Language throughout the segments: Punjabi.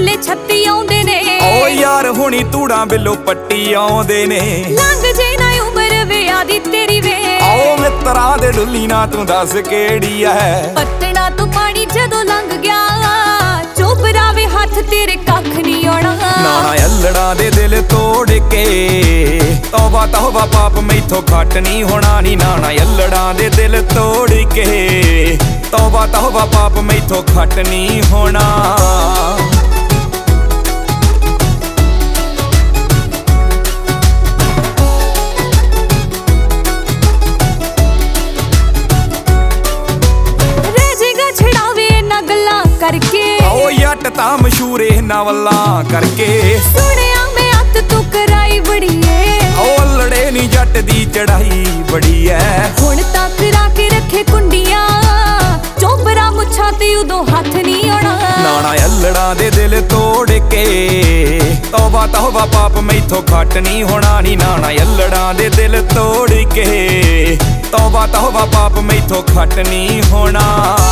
ਵੇਲੇ ਛੱਤੀ ਆਉਂਦੇ ਨੇ। ਓ ਯਾਰ ਹੁਣੀ ਤੂੜਾਂ ਬਿੱਲੋ ਪੱਟੀ ਆਉਂਦੇ ਨੇ। ਲੰਘ ਜੇ ਨਾ ਉਮਰ ਵਿਆਹ ਦੀ ਤੇਰੀ ਵੇ। ਆਓ ਮਿੱਤਰਾਂ ਦੇ ਡੁੱਲੀ ਨਾ ਤੂੰ ਦੱਸ ਕਿਹੜੀ ਐ। ਪੱਤਣਾ ਤੂੰ ਪਾਣੀ ਜਦੋਂ ਲੰਘ ਗਿਆ, ਚੋਬਰਾ ਵੇ ਹੱਥ ਤੇਰੇ ਕੱਖ ਨਹੀਂ ਆਉਣਾ। ਨਾਣਾ ਅਲੜਾਂ ਦੇ ਦਿਲ ਤੋੜ ਕੇ, ਤੌਬਾ ਤੌਬਾ ਪਾਪ ਮੈਥੋਂ ਘੱਟ ਨਹੀਂ ਹੋਣਾ ਨੀ। ਨਾਣਾ ਅਲੜਾਂ ਦੇ ਦਿਲ ਤੋੜ ਕੇ, ਤੌਬਾ ਤੌਬਾ ਪਾਪ ਮੈਥੋਂ ਘੱਟ ਨਹੀਂ ਹੋਣਾ। ਕਰਕੇ ਓ ਜੱਟ ਤਾਂ ਮਸ਼ਹੂਰ ਇਹਨਾਂ ਵੱਲਾਂ ਕਰਕੇ। ਸੁਣਿਆ ਮੈਂ ਅੱਤ ਤੂੰ ਕਰਾਈ ਬੜੀ ਏ। ਓ ਲੜੇ ਨੀ ਜੱਟ ਦੀ ਚੜਾਈ ਬੜੀ ਐ। ਹੁਣ ਤੱਕ ਰਾ ਕੇ ਰੱਖੇ ਕੁੰਡੀਆਂ, ਚੋਬਰਾ ਮੁੱਛਾਂ ਤੇ ਉਦੋਂ ਹੱਥ ਨਹੀਂ ਆਉਣਾ। ਨਾਣਾ ਅਲੜਾਂ ਦੇ ਦਿਲ ਤੋੜ ਕੇ, ਤੌਬਾ ਤੌਬਾ ਪਾਪ ਮੈਥੋਂ ਘੱਟ ਨਹੀਂ ਹੋਣਾ ਨੀ। ਨਾਣਾ ਅਲੜਾਂ ਦੇ ਦਿਲ ਤੋੜ ਕੇ, ਤੌਬਾ ਤੌਬਾ ਪਾਪ ਮੈਥੋਂ ਘੱਟ ਨਹੀਂ ਹੋਣਾ।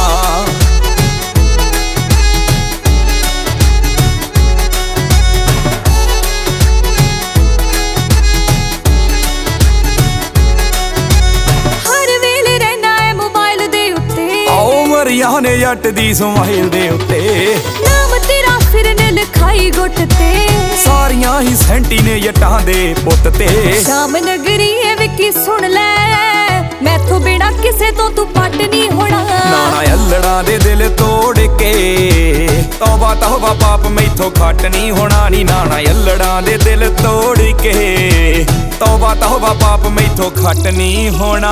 ਮਰੀਆਂ ਨੇ ਜੱਟ ਦੀ ਸਮਾਈਲ ਦੇ ਉੱਤੇ। ਨਾਮ ਤੇਰਾ ਸਿਰ ਨੇ ਲਿਖਾਈ ਗੁੱਟ ਤੇ। ਸਾਰੀਆਂ ਹੀ ਸੈਂਟੀ ਨੇ ਜੱਟਾਂ ਦੇ ਪੁੱਤ ਤੇ। ਸ਼ਾਮ ਨਗਰੀ ਏ ਵਿੱਕੀ ਸੁਣ ਲੈ, ਮੈਥੋਂ ਬਿਨਾ ਕਿਸੇ ਤੋਂ ਤੂੰ ਪੱਟ ਨਹੀਂ ਹੋਣਾ। ਨਾਣਾ ਅਲੜਾਂ ਦੇ ਦਿਲ ਤੋੜ ਕੇ, ਤੌਬਾ ਤੌਬਾ ਪਾਪ ਮੈਥੋਂ ਘੱਟ ਨਹੀਂ ਹੋਣਾ ਨੀ। ਨਾਣਾ ਅਲੜਾਂ ਦੇ ਦਿਲ ਤੋੜ ਕੇ, ਤੌਬਾ ਤੌਬਾ ਪਾਪ ਮੈਥੋਂ ਘੱਟ ਨਹੀਂ ਹੋਣਾ।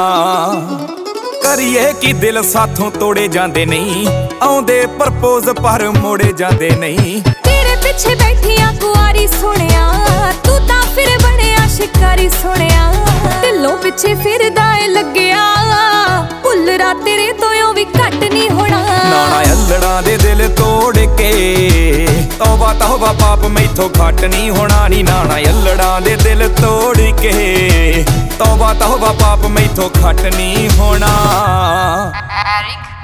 ਕਰੀਏ ਕਿ ਦਿਲ ਸਾਥੋਂ ਤੋੜੇ ਜਾਂਦੇ ਨਹੀਂ, ਆਉਂਦੇ ਪ੍ਰਪੋਜ਼ ਪਰ ਮੋੜੇ ਜਾਂਦੇ ਨਹੀਂ। ਤੇਰੇ ਪਿੱਛੇ ਬੈਠੀਆਂ ਕੁਆਰੀ ਸੋਹਣਿਆ, ਤੂੰ ਤਾਂ ਫਿਰ ਬਣਿਆ ਸ਼ਿਕਾਰੀ ਸੋਹਣਿਆ। ਢਿੱਲੋਂ ਪਿੱਛੇ ਫਿਰਦਾ ਏ ਲੱਗਿਆ, ਭੁੱਲਰਾ ਤੇਰੇ ਤੋਂ ਓ ਵੀ ਘੱਟ ਨਹੀਂ ਹੋਣਾ। ਨਾਣਾ ਅਲੜਾਂ ਦੇ ਦਿਲ ਤੋੜ ਕੇ, ਤੌਬਾ ਤੌਬਾ ਪਾਪ ਮੈਥੋਂ ਘੱਟ ਨਹੀਂ ਹੋਣਾ ਨੀ। ਨਾਣਾ ਅਲੜਾਂ ਦੇ ਦਿਲ ਤੋੜ ਕੇ, ਤੌਬਾ ਤੌਬਾ ਪਾਪ ਮੈਥੋਂ ਘੱਟ ਨਹੀਂ ਹੋਣਾ।